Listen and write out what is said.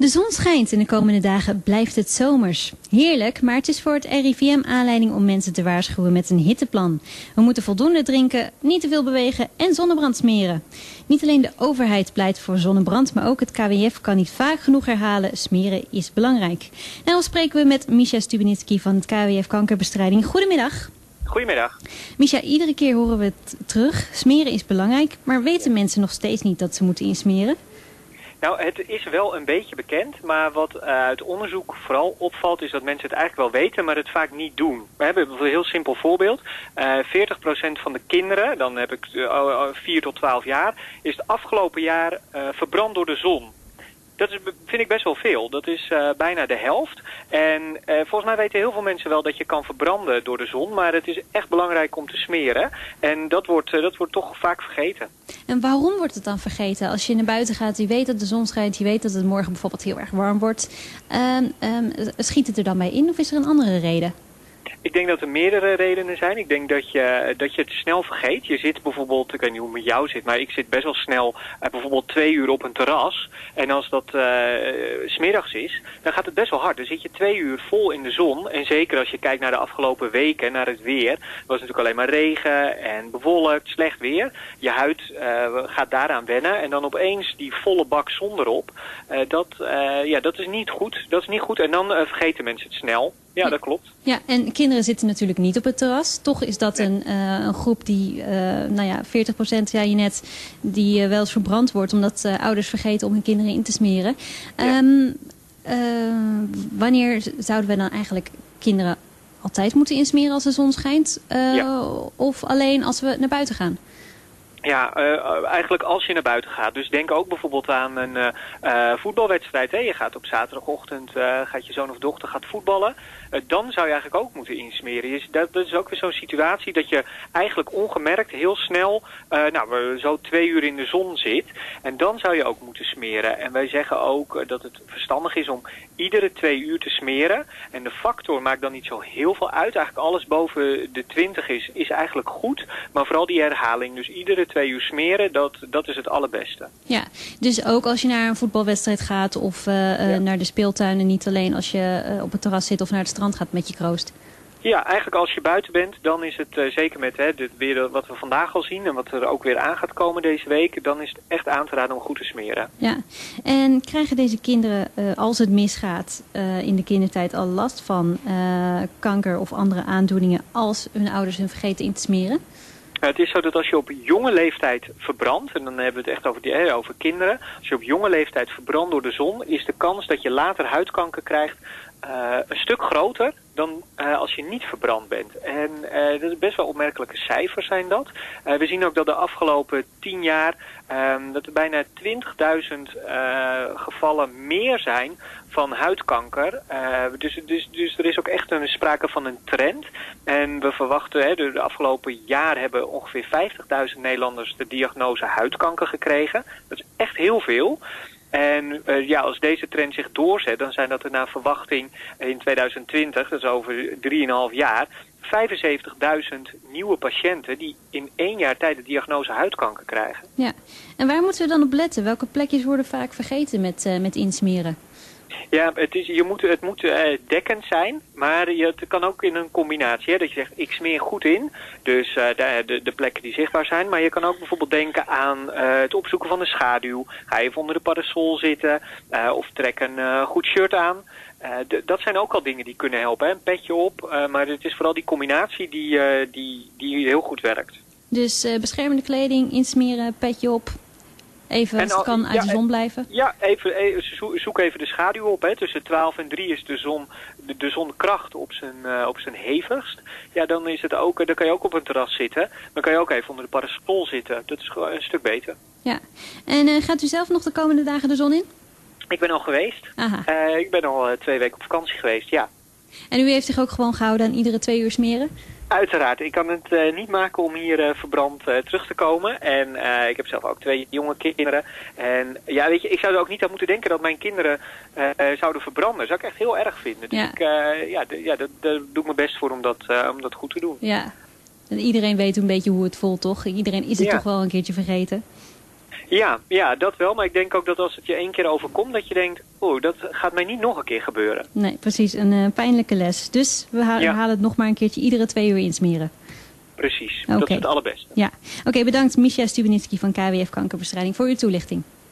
De zon schijnt en de komende dagen blijft het zomers. Heerlijk, maar het is voor het RIVM aanleiding om mensen te waarschuwen met een hitteplan. We moeten voldoende drinken, niet te veel bewegen en zonnebrand smeren. Niet alleen de overheid pleit voor zonnebrand, maar ook het KWF kan niet vaak genoeg herhalen. Smeren is belangrijk. Daarom spreken we met Misha Stubenitski van het KWF Kankerbestrijding. Goedemiddag. Goedemiddag. Misha, iedere keer horen we het terug. Smeren is belangrijk, maar weten mensen nog steeds niet dat ze moeten insmeren? Nou, het is wel een beetje bekend, maar wat uit onderzoek vooral opvalt is dat mensen het eigenlijk wel weten, maar het vaak niet doen. We hebben een heel simpel voorbeeld. 40% van de kinderen, dan heb ik 4 tot 12 jaar, is het afgelopen jaar verbrand door de zon. Dat vind ik best wel veel. Dat is bijna de helft. En volgens mij weten heel veel mensen wel dat je kan verbranden door de zon. Maar het is echt belangrijk om te smeren. En dat wordt toch vaak vergeten. En waarom wordt het dan vergeten? Als je naar buiten gaat, je weet dat de zon schijnt, je weet dat het morgen bijvoorbeeld heel erg warm wordt. Schiet het er dan bij in of is er een andere reden? Ik denk dat er meerdere redenen zijn. Ik denk dat je het snel vergeet. Je zit bijvoorbeeld, ik weet niet hoe het met jou zit, maar ik zit best wel snel bijvoorbeeld 2 uur op een terras. En als dat 's middags is, dan gaat het best wel hard. Dan zit je 2 uur vol in de zon. En zeker als je kijkt naar de afgelopen weken, naar het weer. Het was natuurlijk alleen maar regen en bewolkt, slecht weer. Je huid gaat daaraan wennen. En dan opeens die volle bak zon erop. Dat is niet goed. Dat is niet goed. En dan vergeten mensen het snel. Ja, dat klopt. Ja, en kinderen zitten natuurlijk niet op het terras. Toch is dat een groep die, 40% zei je net, die wel eens verbrand wordt omdat ouders vergeten om hun kinderen in te smeren. Ja. Wanneer zouden we dan eigenlijk kinderen altijd moeten insmeren als de zon schijnt? Of alleen als we naar buiten gaan? Ja, eigenlijk als je naar buiten gaat. Dus denk ook bijvoorbeeld aan een voetbalwedstrijd. Hè? Je gaat op zaterdagochtend, gaat je zoon of dochter gaat voetballen. Dan zou je eigenlijk ook moeten insmeren. Dat is ook weer zo'n situatie dat je eigenlijk ongemerkt heel snel zo 2 uur in de zon zit. En dan zou je ook moeten smeren. En wij zeggen ook dat het verstandig is om iedere 2 uur te smeren. En de factor maakt dan niet zo heel veel uit. Eigenlijk alles boven de 20 is eigenlijk goed. Maar vooral die herhaling. Dus iedere 2 uur smeren, dat is het allerbeste. Ja, dus ook als je naar een voetbalwedstrijd gaat of naar de speeltuinen. Niet alleen als je op het terras zit of naar het strand gaat met je kroost. Ja, eigenlijk als je buiten bent, dan is het zeker met het weer wat we vandaag al zien en wat er ook weer aan gaat komen deze week, dan is het echt aan te raden om goed te smeren. Ja, en krijgen deze kinderen, als het misgaat, in de kindertijd al last van kanker of andere aandoeningen als hun ouders hun vergeten in te smeren? Het is zo dat als je op jonge leeftijd verbrandt, en dan hebben we het echt over kinderen, als je op jonge leeftijd verbrandt door de zon, is de kans dat je later huidkanker krijgt een stuk groter dan als je niet verbrand bent. En dat is best wel opmerkelijke cijfers zijn dat. We zien ook dat de afgelopen 10 jaar dat er bijna 20.000 gevallen meer zijn van huidkanker. Dus er is ook echt sprake van een trend. En we verwachten, de afgelopen jaar hebben ongeveer 50.000 Nederlanders de diagnose huidkanker gekregen. Dat is echt heel veel. En als deze trend zich doorzet, dan zijn dat er naar verwachting in 2020, dat is over 3,5 jaar, 75.000 nieuwe patiënten die in 1 jaar tijd de diagnose huidkanker krijgen. Ja, en waar moeten we dan op letten? Welke plekjes worden vaak vergeten met insmeren? Ja, het moet dekkend zijn, maar het kan ook in een combinatie. Hè, dat je zegt, ik smeer goed in, dus de plekken die zichtbaar zijn. Maar je kan ook bijvoorbeeld denken aan het opzoeken van de schaduw. Ga even onder de parasol zitten of trek een goed shirt aan. Dat zijn ook al dingen die kunnen helpen. Hè? Een petje op, maar het is vooral die combinatie die heel goed werkt. Dus beschermende kleding, insmeren, petje op. Even als het kan uit de zon blijven? Ja, zoek even de schaduw op. Hè. Tussen 12 en 3 is de zonkracht op zijn hevigst. Ja, dan kan je ook op een terras zitten. Dan kan je ook even onder de parasol zitten. Dat is gewoon een stuk beter. Ja. En gaat u zelf nog de komende dagen de zon in? Ik ben al geweest. Ik ben al 2 weken op vakantie geweest, ja. En u heeft zich ook gewoon gehouden aan iedere 2 uur smeren? Uiteraard. Ik kan het niet maken om hier verbrand terug te komen. En ik heb zelf ook 2 jonge kinderen. En ja, weet je, ik zou er ook niet aan moeten denken dat mijn kinderen zouden verbranden. Dat zou ik echt heel erg vinden. Dus daar doe ik mijn best voor om dat goed te doen. Ja, en iedereen weet een beetje hoe het voelt, toch? Iedereen is het toch wel een keertje vergeten? Ja, dat wel. Maar ik denk ook dat als het je 1 keer overkomt, dat je denkt, dat gaat mij niet nog een keer gebeuren. Nee, precies. Een pijnlijke les. Dus we halen het nog maar een keertje iedere 2 uur insmeren. Precies, dat is het allerbeste. Ja, oké, bedankt Misja Stubenitski van KWF Kankerbestrijding voor uw toelichting.